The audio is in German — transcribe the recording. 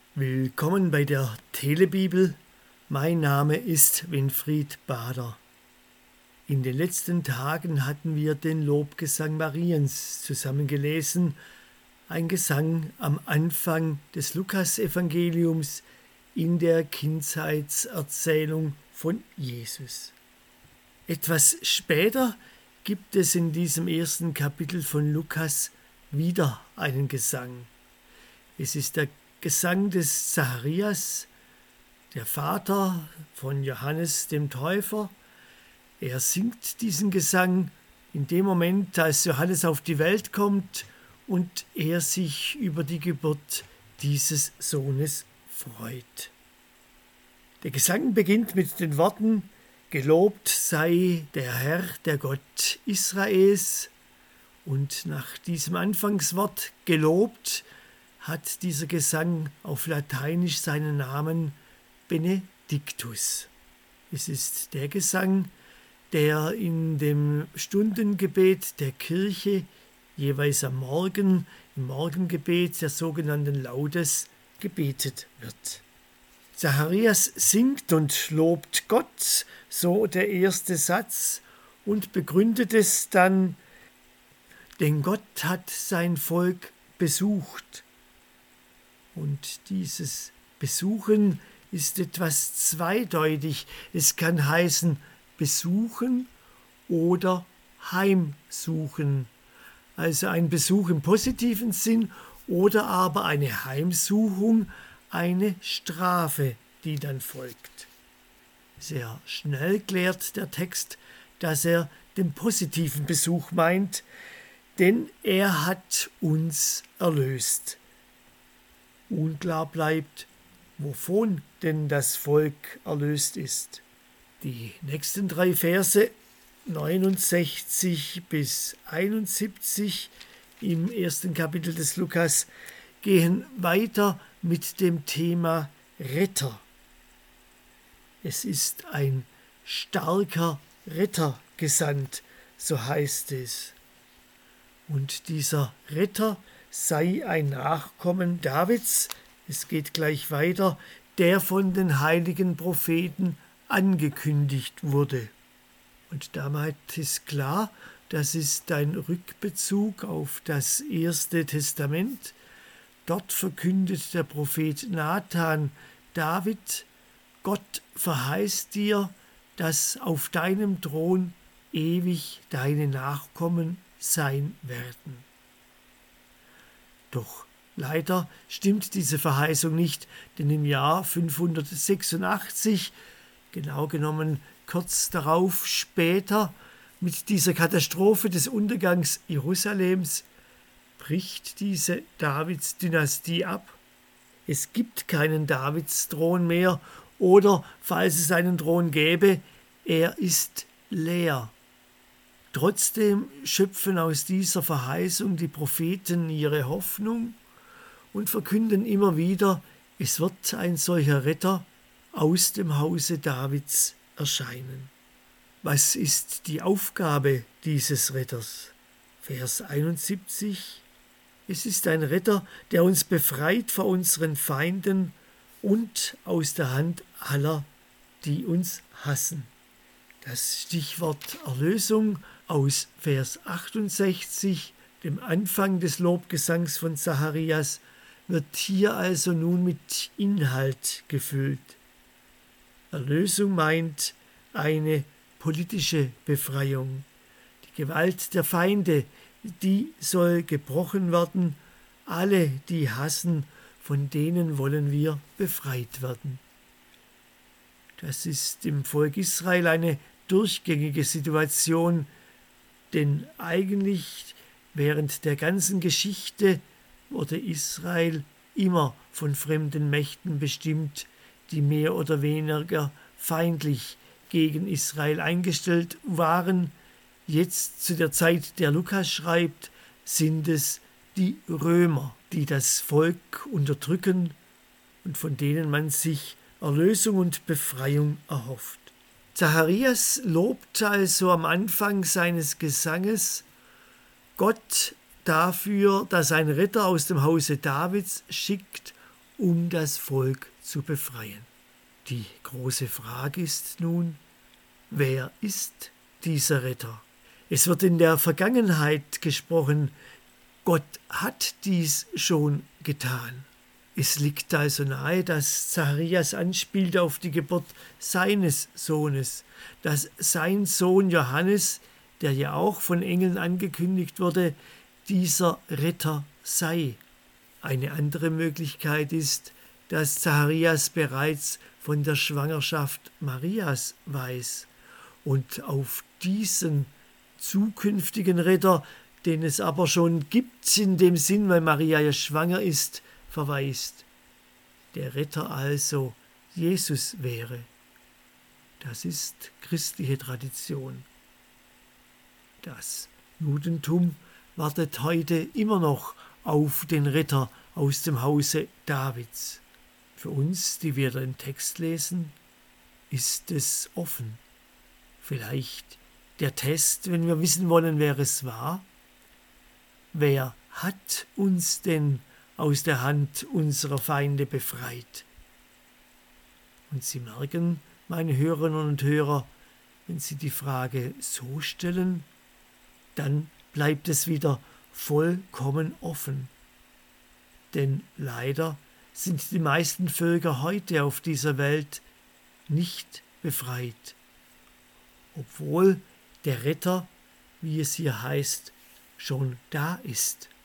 Willkommen bei der Telebibel. Mein Name ist Winfried Bader. In den letzten Tagen hatten wir den Lobgesang Mariens zusammengelesen, ein Gesang am Anfang des Lukasevangeliums in der Kindheitserzählung von Jesus. Etwas später gibt es in diesem ersten Kapitel von Lukas wieder einen Gesang. Es ist der Gesang des Zacharias, der Vater von Johannes dem Täufer. Er singt diesen Gesang in dem Moment, als Johannes auf die Welt kommt und er sich über die Geburt dieses Sohnes freut. Der Gesang beginnt mit den Worten: Gelobt sei der Herr, der Gott Israels. Und nach diesem Anfangswort gelobt hat dieser Gesang auf Lateinisch seinen Namen Benedictus. Es ist der Gesang, der in dem Stundengebet der Kirche jeweils am Morgen, im Morgengebet der sogenannten Laudes, gebetet wird. Zacharias singt und lobt Gott, so der erste Satz, und begründet es dann: Denn Gott hat sein Volk besucht. Und dieses Besuchen ist etwas zweideutig. Es kann heißen besuchen oder heimsuchen. Also ein Besuch im positiven Sinn oder aber eine Heimsuchung, eine Strafe, die dann folgt. Sehr schnell klärt der Text, dass er den positiven Besuch meint, denn er hat uns erlöst. Unklar bleibt, wovon denn das Volk erlöst ist. Die nächsten 3 Verse, 69 bis 71 im ersten Kapitel des Lukas, gehen weiter mit dem Thema Retter. Es ist ein starker Retter gesandt, so heißt es. Und dieser Retter sei ein Nachkommen Davids, es geht gleich weiter, der von den heiligen Propheten angekündigt wurde. Und damit ist klar, das ist ein Rückbezug auf das Erste Testament. Dort verkündet der Prophet Nathan David: Gott verheißt dir, dass auf deinem Thron ewig deine Nachkommen sein werden. Doch leider stimmt diese Verheißung nicht, denn im Jahr 586, genau genommen kurz darauf später, mit dieser Katastrophe des Untergangs Jerusalems, bricht diese Davids-Dynastie ab. Es gibt keinen Davidsthron mehr, oder falls es einen Thron gäbe, er ist leer. Trotzdem schöpfen aus dieser Verheißung die Propheten ihre Hoffnung und verkünden immer wieder, es wird ein solcher Retter aus dem Hause Davids erscheinen. Was ist die Aufgabe dieses Retters? Vers 71: Es ist ein Retter, der uns befreit vor unseren Feinden und aus der Hand aller, die uns hassen. Das Stichwort Erlösung aus Vers 68, dem Anfang des Lobgesangs von Zacharias, wird hier also nun mit Inhalt gefüllt. Erlösung meint eine politische Befreiung. Die Gewalt der Feinde, die soll gebrochen werden. Alle, die hassen, von denen wollen wir befreit werden. Das ist im Volk Israel eine durchgängige Situation, denn eigentlich während der ganzen Geschichte wurde Israel immer von fremden Mächten bestimmt, die mehr oder weniger feindlich gegen Israel eingestellt waren. Jetzt, zu der Zeit, der Lukas schreibt, sind es die Römer, die das Volk unterdrücken und von denen man sich Erlösung und Befreiung erhofft. Zacharias lobt also am Anfang seines Gesanges Gott dafür, dass ein Retter aus dem Hause Davids schickt um das Volk zu befreien. Die große Frage ist nun, wer ist dieser Retter? Es wird in der Vergangenheit gesprochen, Gott hat dies schon getan. Es liegt also nahe, dass Zacharias anspielt auf die Geburt seines Sohnes, dass sein Sohn Johannes, der ja auch von Engeln angekündigt wurde, dieser Retter sei. Eine andere Möglichkeit ist, dass Zacharias bereits von der Schwangerschaft Marias weiß und auf diesen zukünftigen Retter, den es aber schon gibt in dem Sinn, weil Maria ja schwanger ist, verweist. Der Retter also Jesus wäre. Das ist christliche Tradition. Das Judentum wartet heute immer noch auf den Retter aus dem Hause Davids. Für uns, die wir den Text lesen, ist es offen. Vielleicht der Test, wenn wir wissen wollen, wer es war. Wer hat uns denn aus der Hand unserer Feinde befreit? Und Sie merken, meine Hörerinnen und Hörer, wenn Sie die Frage so stellen, dann bleibt es wieder vollkommen offen. Denn leider sind die meisten Völker heute auf dieser Welt nicht befreit, obwohl der Retter, wie es hier heißt, schon da ist.